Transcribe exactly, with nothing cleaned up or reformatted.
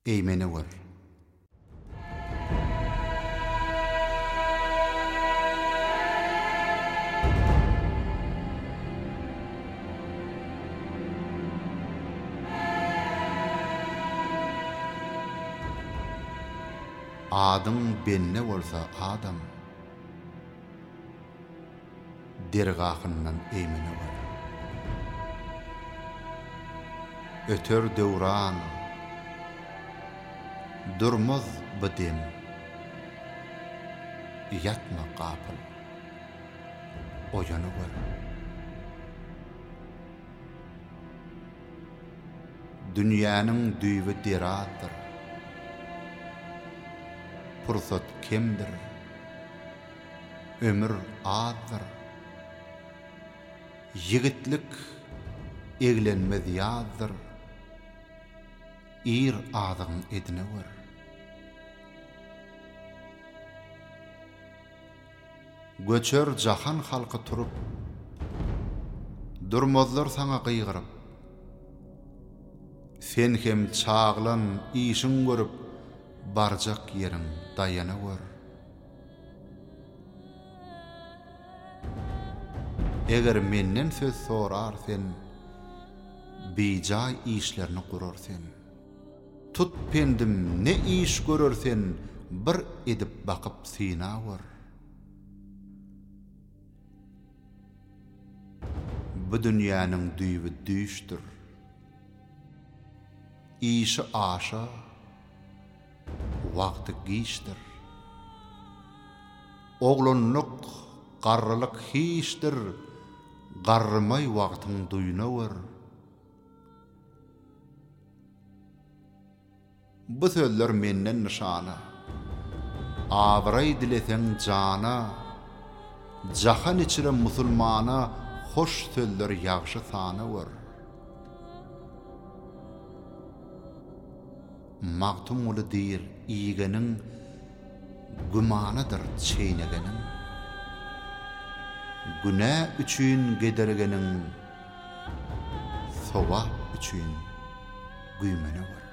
eýmene gör. Adyň benne bolsa adam, dergahyndan eýmene gör. Öter döwran, durmaz bidem, yatma gapyl, oyany gör. Dünýäniň düýbi deratyr, pursat kemdir, ömür azdır. Yigitlik eglenmez ýazdyr, ir adyň edine gör. Göçer jahan halky turup, durmazlar saňa gıýgyryp, sen hem çağlan işin görüp, barjak ýeriň daýana gör. Eger menden söz sorar sen, bijay işlerini gurarsen, tut pendim ne iş görürsen, bir edip bakyp sina gör. Bu dünýäniň düýbi düýşdir, işi aşa, wagty giyişdir. Oglunlyk, garrylyk hiçdir, garrymay wagtyň duýuna gör. Bu sözler menden nişana, abray dileseň jana, jahan içire musulmana hoş sözler ýagşy sana gör. Magtum uly dir, iýgenin gümanydyr çeýnegenin. Günä üçin gedergenin, sowap üçin güýmene gör.